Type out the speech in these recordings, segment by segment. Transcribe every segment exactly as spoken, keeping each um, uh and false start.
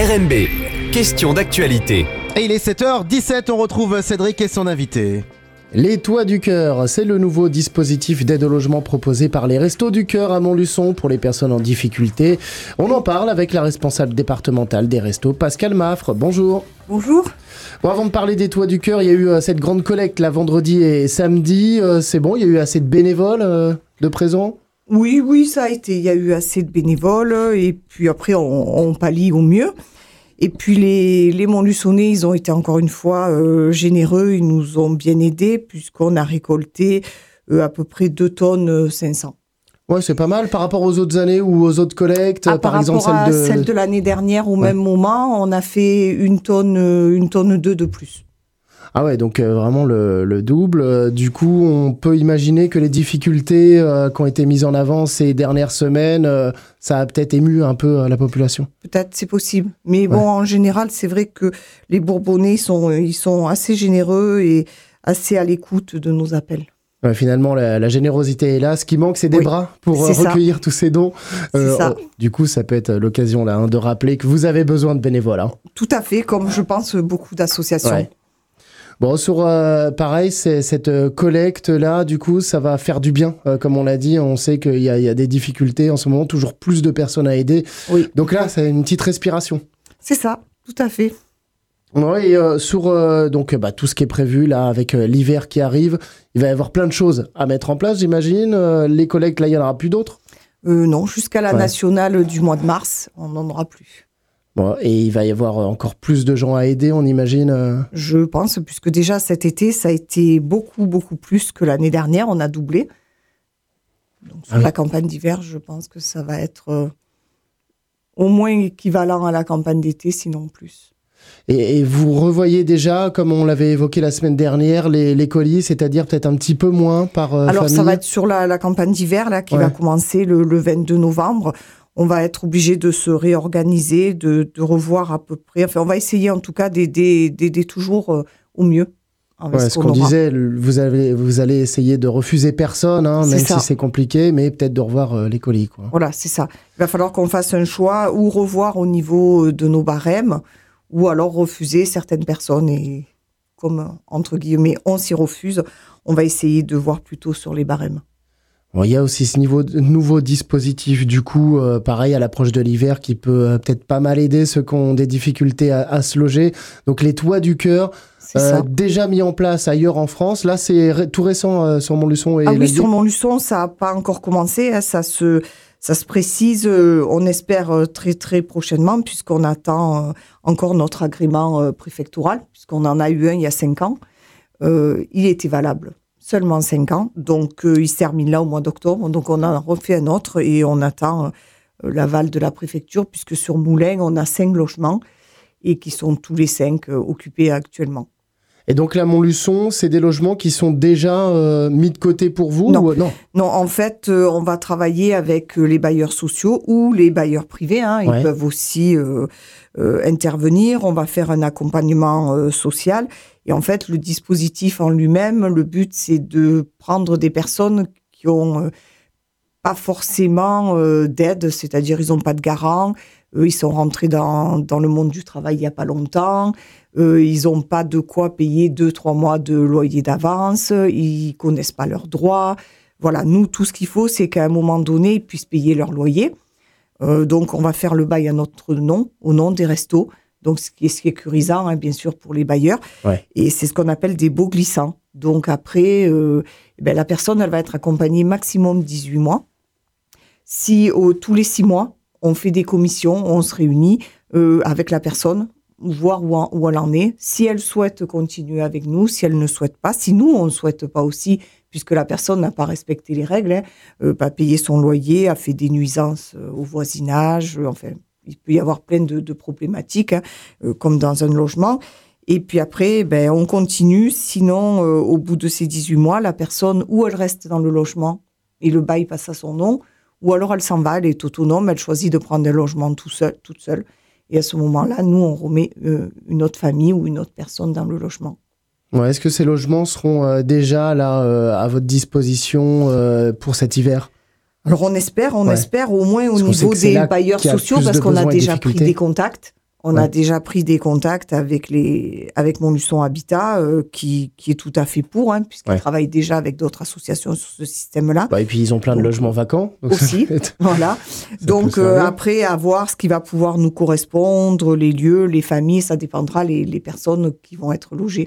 R M B, question d'actualité. Et il est sept heures dix-sept, on retrouve Cédric et son invité. Les Toits du Cœur, c'est le nouveau dispositif d'aide au logement proposé par les Restos du Cœur à Montluçon pour les personnes en difficulté. On en parle avec la responsable départementale des Restos, Pascal Maffre. Bonjour. Bonjour. Bon, avant de parler des Toits du Cœur, il y a eu euh, cette grande collecte là vendredi et samedi. Euh, c'est bon, il y a eu assez de bénévoles euh, de présents ? Oui, oui, ça a été. Il y a eu assez de bénévoles et puis après, on, on pallie au mieux. Et puis les, les Montluçonnais, ils ont été encore une fois euh, généreux. Ils nous ont bien aidés puisqu'on a récolté euh, à peu près deux tonnes cinq cents. Ouais, c'est pas mal par rapport aux autres années ou aux autres collectes. Ah, par, par exemple, rapport celle de, à celle de l'année dernière, au ouais. même moment, on a fait une tonne, une tonne deux de plus. Ah ouais, donc euh, vraiment le, le double. Euh, du coup, on peut imaginer que les difficultés euh, qui ont été mises en avant ces dernières semaines, euh, ça a peut-être ému un peu euh, la population. Peut-être, c'est possible. Mais bon, ouais. en général, c'est vrai que les Bourbonnais, sont, ils sont assez généreux et assez à l'écoute de nos appels. Ouais, finalement, la, la générosité est là. Ce qui manque, c'est des oui, bras pour euh, recueillir tous ces dons. Euh, ça. Oh, du coup, ça peut être l'occasion là, hein, de rappeler que vous avez besoin de bénévoles. Hein. Tout à fait, comme je pense beaucoup d'associations. Ouais. Bon, sur euh, pareil, c'est, cette euh, collecte-là, du coup, ça va faire du bien. Euh, comme on l'a dit, on sait qu'il y a, il y a des difficultés en ce moment, toujours plus de personnes à aider. Oui. Donc là, c'est une petite respiration. C'est ça, tout à fait. Ouais, et euh, sur euh, donc, bah, tout ce qui est prévu, là, avec euh, l'hiver qui arrive, il va y avoir plein de choses à mettre en place, j'imagine. Euh, les collectes, là, il n'y en aura plus d'autres euh, Non, jusqu'à la ouais. nationale du mois de mars, on n'en aura plus. Bon, et il va y avoir encore plus de gens à aider, on imagine euh... Je pense, puisque déjà cet été, ça a été beaucoup, beaucoup plus que l'année dernière. On a doublé. Donc, sur ah oui. la campagne d'hiver, je pense que ça va être euh, au moins équivalent à la campagne d'été, sinon plus. Et, et vous revoyez déjà, comme on l'avait évoqué la semaine dernière, les, les colis, c'est-à-dire peut-être un petit peu moins par euh, Alors, famille. Ça va être sur la, la campagne d'hiver là, qui ouais. va commencer le, le vingt-deux novembre. On va être obligé de se réorganiser, de, de revoir à peu près. Enfin, on va essayer en tout cas d'aider, d'aider toujours euh, au mieux. Ouais, ce qu'on, qu'on disait, vous allez, vous allez essayer de refuser personne, hein, même ça. si c'est compliqué, mais peut-être de revoir euh, les colis. Quoi. Voilà, c'est ça. Il va falloir qu'on fasse un choix ou revoir au niveau de nos barèmes, ou alors refuser certaines personnes. Et comme, entre guillemets, on s'y refuse, on va essayer de voir plutôt sur les barèmes. Bon, il y a aussi ce niveau de, nouveau dispositif, du coup, euh, pareil, à l'approche de l'hiver, qui peut euh, peut-être pas mal aider ceux qui ont des difficultés à, à se loger. Donc, les Toits du Cœur, euh, déjà mis en place ailleurs en France. Là, c'est ré- tout récent euh, sur Montluçon. Et ah oui, sur Montluçon, ça n'a pas encore commencé. Hein, ça, se, ça se précise, euh, on espère euh, très, très prochainement, puisqu'on attend euh, encore notre agrément euh, préfectoral, puisqu'on en a eu un il y a cinq ans. Euh, il était valable. Seulement cinq ans, donc euh, il se termine là au mois d'octobre, donc on en a refait un autre et on attend euh, l'aval de la préfecture, puisque sur Moulins, on a cinq logements et qui sont tous les cinq euh, occupés actuellement. Et donc là, Montluçon, c'est des logements qui sont déjà euh, mis de côté pour vous non. ou, non, non, en fait, euh, on va travailler avec euh, les bailleurs sociaux ou les bailleurs privés, hein, ils ouais. peuvent aussi euh, euh, intervenir, on va faire un accompagnement euh, social. Et en fait, le dispositif en lui-même, le but, c'est de prendre des personnes qui ont euh, pas forcément euh, d'aide, c'est-à-dire ils n'ont pas de garant, eux, ils sont rentrés dans, dans le monde du travail il n'y a pas longtemps, euh, ils n'ont pas de quoi payer deux, trois mois de loyer d'avance, ils connaissent pas leurs droits. Voilà, nous, tout ce qu'il faut, c'est qu'à un moment donné, ils puissent payer leur loyer. Euh, donc, on va faire le bail à notre nom, au nom des restos. Donc, ce qui est sécurisant, hein, bien sûr, pour les bailleurs. Ouais. Et c'est ce qu'on appelle des baux glissants. Donc, après, euh, ben, la personne, elle va être accompagnée maximum dix-huit mois. Si, euh, tous les six mois, on fait des commissions, on se réunit euh, avec la personne, voir où, en, où elle en est. Si elle souhaite continuer avec nous, si elle ne souhaite pas, si nous, on ne souhaite pas aussi, puisque la personne n'a pas respecté les règles, hein, euh, pas payé son loyer, a fait des nuisances euh, au voisinage, euh, enfin... Il peut y avoir plein de, de problématiques, hein, euh, comme dans un logement. Et puis après, ben, on continue. Sinon, euh, au bout de ces dix-huit mois, la personne, ou elle reste dans le logement et le bail passe à son nom, ou alors elle s'en va, elle est autonome, elle choisit de prendre un logement tout seul, toute seule. Et à ce moment-là, nous, on remet euh, une autre famille ou une autre personne dans le logement. Ouais, est-ce que ces logements seront euh, déjà là, euh, à votre disposition euh, pour cet hiver ? Alors on espère, on ouais. espère au moins au parce niveau des bailleurs sociaux, parce qu'on a déjà pris des contacts. On ouais. a déjà pris des contacts avec, les, avec Montluçon Habitat, euh, qui, qui est tout à fait pour, hein, puisqu'ils ouais. travaillent déjà avec d'autres associations sur ce système-là. Bah, et puis, ils ont plein donc, de logements vacants. Donc aussi, être... voilà. Donc, euh, après, à voir ce qui va pouvoir nous correspondre, les lieux, les familles, ça dépendra les, les personnes qui vont être logées.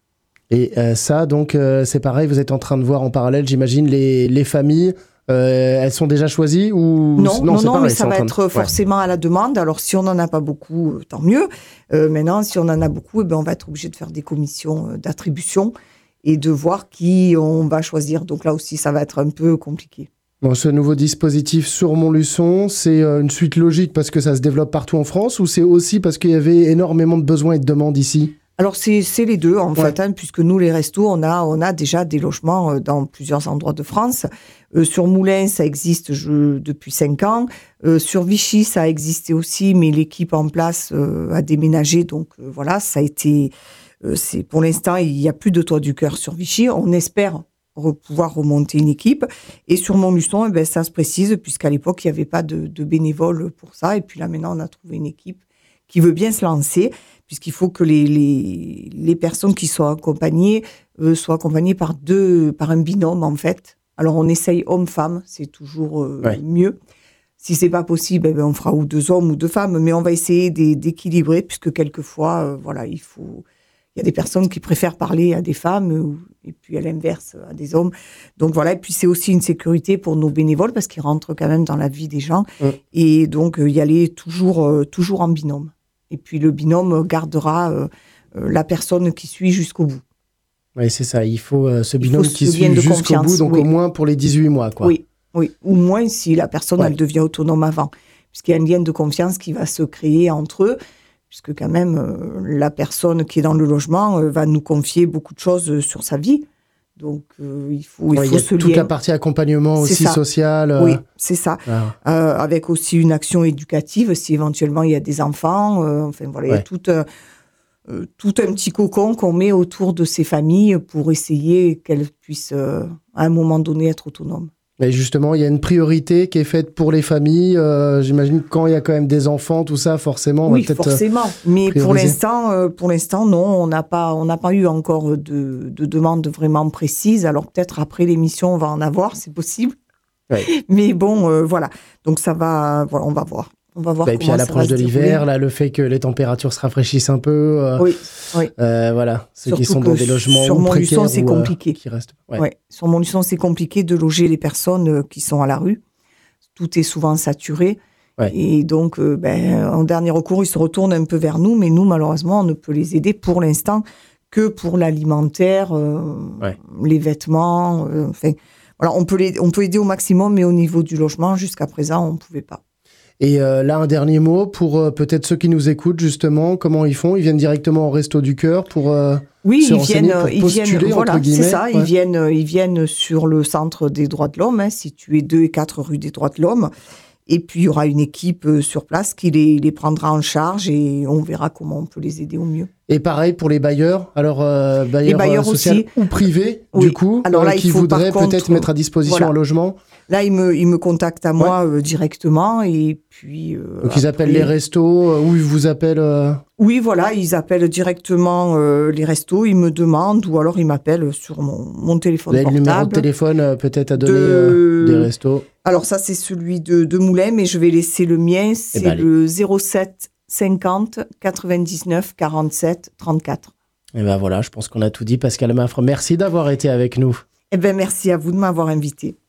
Et euh, ça, donc, euh, c'est pareil, vous êtes en train de voir en parallèle, j'imagine, les, les familles... Euh, elles sont déjà choisies ou non, non, non, non pareil, mais ça va être de... forcément ouais. à la demande. Alors, si on n'en a pas beaucoup, tant mieux. Euh, maintenant, si on en a beaucoup, eh ben, on va être obligé de faire des commissions d'attribution et de voir qui on va choisir. Donc là aussi, ça va être un peu compliqué. Bon, ce nouveau dispositif sur Montluçon, c'est une suite logique parce que ça se développe partout en France ou c'est aussi parce qu'il y avait énormément de besoins et de demandes ici ? Alors, c'est, c'est les deux, en ouais. fait, hein, puisque nous, les restos, on a, on a déjà des logements euh, dans plusieurs endroits de France. Euh, sur Moulins, ça existe je, depuis cinq ans. Euh, sur Vichy, ça a existé aussi, mais l'équipe en place euh, a déménagé. Donc, euh, voilà, ça a été... Euh, c'est, pour l'instant, il n'y a plus de Toit du Cœur sur Vichy. On espère re- pouvoir remonter une équipe. Et sur Montluçon, eh ben, ça se précise, puisqu'à l'époque, il n'y avait pas de, de bénévoles pour ça. Et puis là, maintenant, on a trouvé une équipe qui veut bien se lancer, puisqu'il faut que les, les, les personnes qui soient accompagnées euh, soient accompagnées par, deux, par un binôme, en fait. Alors, on essaye homme-femme, c'est toujours euh, ouais. mieux. Si c'est pas possible, eh bien, on fera ou deux hommes ou deux femmes, mais on va essayer d'é- d'équilibrer, puisque quelquefois, euh, voilà, il faut... Il y a des personnes qui préfèrent parler à des femmes, ou, et puis à l'inverse, à des hommes. Donc voilà, et puis c'est aussi une sécurité pour nos bénévoles, parce qu'ils rentrent quand même dans la vie des gens. Mmh. Et donc, euh, y aller toujours, euh, toujours en binôme. Et puis le binôme gardera euh, euh, la personne qui suit jusqu'au bout. Oui, c'est ça. Il faut euh, ce binôme qui suit jusqu'au confiance. bout, donc oui. au moins pour les dix-huit mois. Quoi. Oui, oui, ou moins si la personne ouais. elle devient autonome avant. Puisqu'il y a un lien de confiance qui va se créer entre eux, puisque quand même euh, la personne qui est dans le logement euh, va nous confier beaucoup de choses sur sa vie. Donc, euh, il faut, il ouais, faut y a ce toute lien. la partie accompagnement c'est aussi ça. Sociale. Euh... Oui, c'est ça. Ah. Euh, avec aussi une action éducative, si éventuellement il y a des enfants. Euh, enfin, voilà, il ouais. y a tout, euh, euh, tout un petit cocon qu'on met autour de ces familles pour essayer qu'elles puissent, euh, à un moment donné, être autonomes. Mais justement, il y a une priorité qui est faite pour les familles. Euh, j'imagine que quand il y a quand même des enfants, tout ça, forcément, on oui, va peut-être forcément. Mais prioriser. pour l'instant, euh, pour l'instant, non, on n'a pas, on n'a pas eu encore de, de demande vraiment précise. Alors peut-être après l'émission, on va en avoir, c'est possible. Ouais. Mais bon, euh, voilà. Donc ça va, voilà, on va voir. On va voir bah, et puis à l'approche de l'hiver, là, le fait que les températures se rafraîchissent un peu. Euh, oui, oui. Euh, voilà, ceux Surtout qui sont dans des logements sur Montluçon, c'est ou, compliqué. Euh, qui restent. Ouais. Ouais. Sur Montluçon, c'est compliqué de loger les personnes qui sont à la rue. Tout est souvent saturé. Ouais. Et donc, euh, ben, en dernier recours, ils se retournent un peu vers nous. Mais nous, malheureusement, on ne peut les aider pour l'instant que pour l'alimentaire, euh, ouais. les vêtements. Euh, enfin, voilà, on peut, les, on peut aider au maximum, mais au niveau du logement, jusqu'à présent, on ne pouvait pas. Et euh, là, un dernier mot pour euh, peut-être ceux qui nous écoutent, justement, comment ils font ? Ils viennent directement au Resto du Cœur pour euh, oui, se ils renseigner, viennent, pour ils postuler, viennent, voilà, entre guillemets. C'est ça, ouais. ils, viennent, ils viennent sur le Centre des droits de l'homme, hein, situé deux et quatre rue des droits de l'homme. Et puis, il y aura une équipe euh, sur place qui les, les prendra en charge et on verra comment on peut les aider au mieux. Et pareil pour les bailleurs, alors euh, bailleurs, les bailleurs euh, social aussi. ou privés, oui. du coup, alors là, euh, qui il faut, voudraient contre, peut-être mettre à disposition voilà. un logement. Là, ils me, ils me contactent à moi ouais. euh, directement et puis... Euh, Donc, ils appellent les restos euh, ou ils vous appellent... Euh... Oui, voilà, ils appellent directement euh, les restos, ils me demandent ou alors ils m'appellent sur mon, mon téléphone portable. Vous avez le numéro de téléphone euh, peut-être à donner de... euh, des restos. Alors ça, c'est celui de, de Moulins, mais je vais laisser le mien, c'est ben, le zéro sept cinquante quatre-vingt-dix-neuf quarante-sept trente-quatre. Et ben voilà, je pense qu'on a tout dit. Pascale Maffre, merci d'avoir été avec nous. Eh ben merci à vous de m'avoir invité.